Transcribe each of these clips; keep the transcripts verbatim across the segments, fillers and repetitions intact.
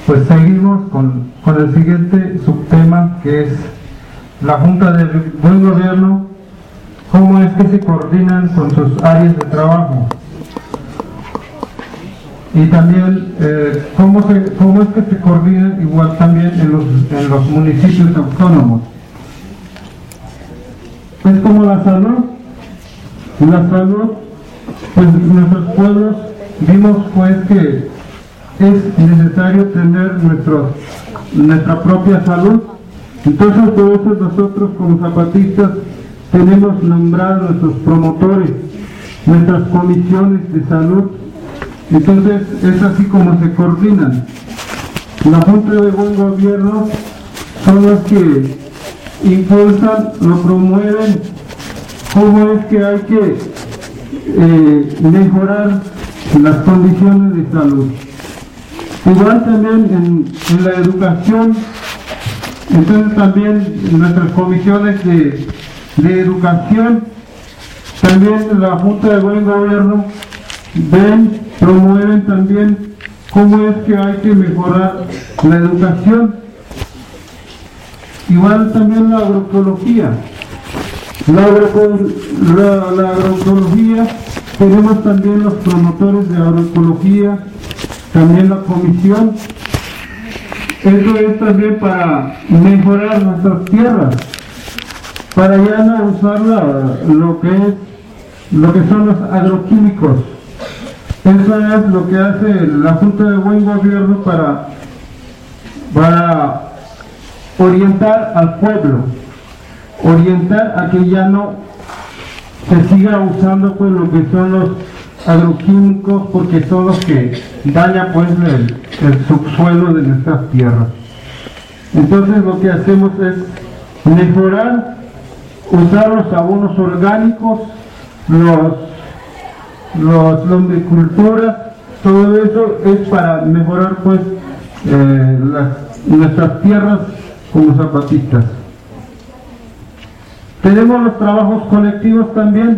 Pues seguimos con, con el siguiente subtema, que es la Junta de Buen Gobierno, cómo es que se coordinan con sus áreas de trabajo. Y también eh, cómo, se, cómo es que se coordinan igual también en los, en los municipios autónomos. Es como la salud. La salud, pues nuestros pueblos vimos pues que es necesario tener nuestros, nuestra propia salud. Entonces por eso nosotros como zapatistas tenemos nombrados nuestros promotores, nuestras comisiones de salud. Entonces es así como se coordinan. La Junta de Buen Gobierno son los que impulsan, lo promueven, cómo es que hay que eh, mejorar las condiciones de salud. Igual también en, en la educación, entonces también nuestras comisiones de, de educación, también la Junta de Buen Gobierno ven, promueven también cómo es que hay que mejorar la educación. Igual también la agroecología. La, agro, la, la agroecología, tenemos también los promotores de agroecología, también la comisión. Esto es también para mejorar nuestras tierras, para ya no usar la, lo que es, lo que son los agroquímicos. Eso es lo que hace la Junta de Buen Gobierno para, para orientar al pueblo, orientar a que ya no se siga usando pues lo que son los agroquímicos, porque son los que dañan pues el, el subsuelo de nuestras tierras. Entonces lo que hacemos es mejorar, usar los abonos orgánicos, los los lombriculturas, todo eso es para mejorar pues eh, las, nuestras tierras como zapatistas. Tenemos los trabajos colectivos también.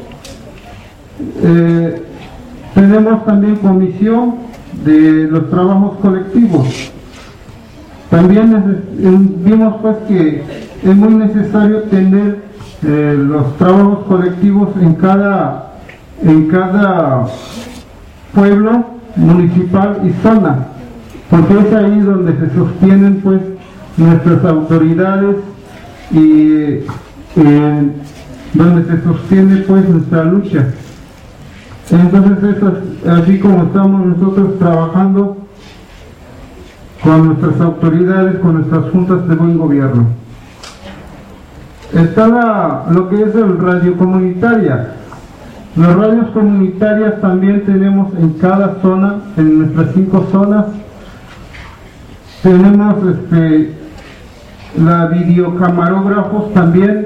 Eh, tenemos también comisión de los trabajos colectivos. También vimos pues que es muy necesario tener eh, los trabajos colectivos en cada en cada pueblo municipal y zona, porque es ahí donde se sostienen pues nuestras autoridades y eh, donde se sostiene pues nuestra lucha. Entonces eso es así como estamos nosotros trabajando con nuestras autoridades, con nuestras juntas de buen gobierno. Está la, lo que es el radio comunitaria. Las radios comunitarias también tenemos en cada zona, en nuestras cinco zonas. Tenemos este, la videocamarógrafos también.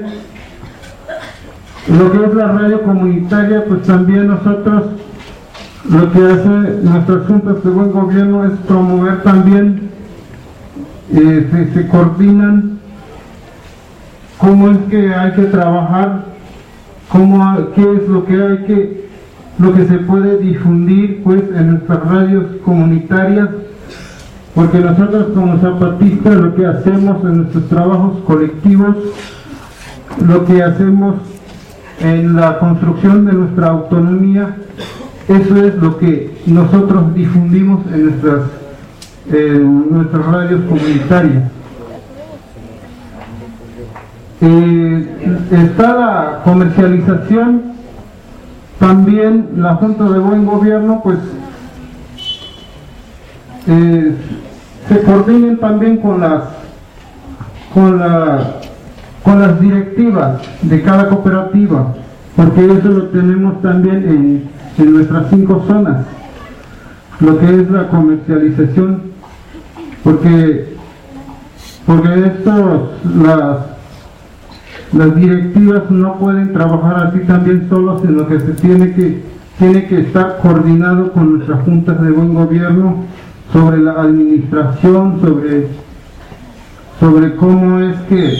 Lo que es la radio comunitaria, pues también nosotros, lo que hace nuestras juntas de buen gobierno es promover también, eh, se, se coordinan cómo es que hay que trabajar, cómo, qué es lo que hay que, lo que se puede difundir pues en nuestras radios comunitarias, porque nosotros como zapatistas lo que hacemos en nuestros trabajos colectivos, lo que hacemos en la construcción de nuestra autonomía, eso es lo que nosotros difundimos en nuestras, en nuestras radios comunitarias. Eh, está la comercialización, también la Junta de Buen Gobierno pues eh, se coordinen también con las con la con las directivas de cada cooperativa, porque eso lo tenemos también en, en nuestras cinco zonas, lo que es la comercialización, porque porque estos las Las directivas no pueden trabajar así también solos, sino que se tiene que, tiene que estar coordinado con nuestras juntas de buen gobierno sobre la administración, sobre, sobre cómo es que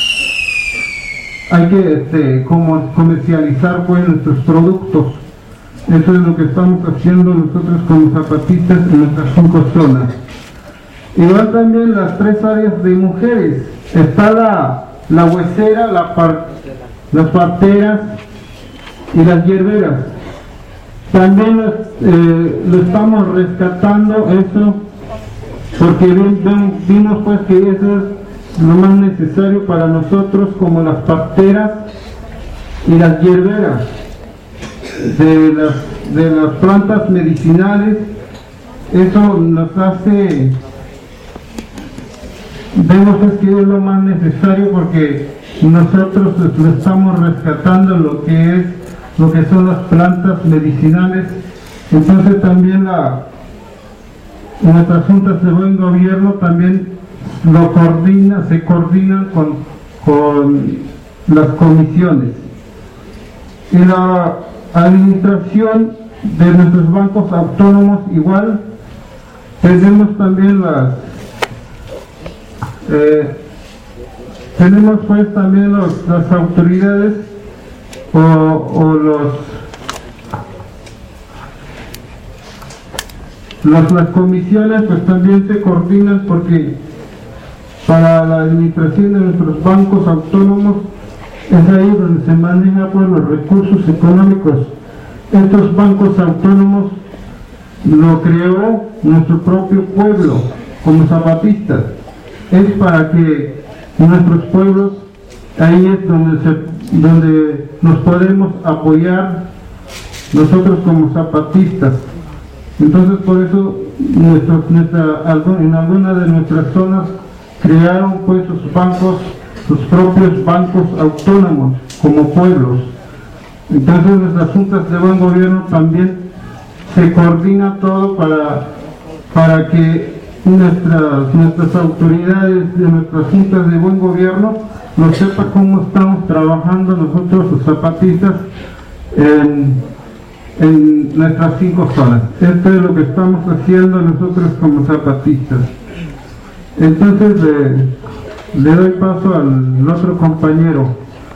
hay que este, cómo comercializar pues, nuestros productos. Eso es lo que estamos haciendo nosotros como zapatistas en nuestras cinco zonas. Igual también las tres áreas de mujeres. Está la, la huesera, la par, las parteras y las hierberas. También eh, lo estamos rescatando eso, porque vimos pues que eso es lo más necesario para nosotros, como las parteras y las hierberas de las, de las plantas medicinales. Eso nos hace, vemos pues que es lo más necesario, porque nosotros lo estamos rescatando lo que es lo que son las plantas medicinales. Entonces también la, nuestras juntas de buen gobierno también lo coordina, se coordinan con, con las comisiones. Y la administración de nuestros bancos autónomos igual, tenemos también las eh, tenemos pues también los, las autoridades o, o los, los las comisiones pues también se coordinan, porque para la administración de nuestros bancos autónomos es ahí donde se maneja pues los recursos económicos. Estos bancos autónomos lo creó nuestro propio pueblo como zapatistas. Es para que nuestros pueblos, ahí es donde, se, donde nos podemos apoyar nosotros como zapatistas. Entonces por eso nuestros, nuestra, en algunas de nuestras zonas crearon pues sus bancos, sus propios bancos autónomos como pueblos. Entonces nuestras juntas de buen gobierno también se coordina todo para, para que nuestras, nuestras autoridades de nuestras juntas de buen gobierno nos sepa cómo estamos trabajando nosotros los zapatistas en, en nuestras cinco zonas. Esto es lo que estamos haciendo nosotros como zapatistas. Entonces eh, le doy paso al otro compañero.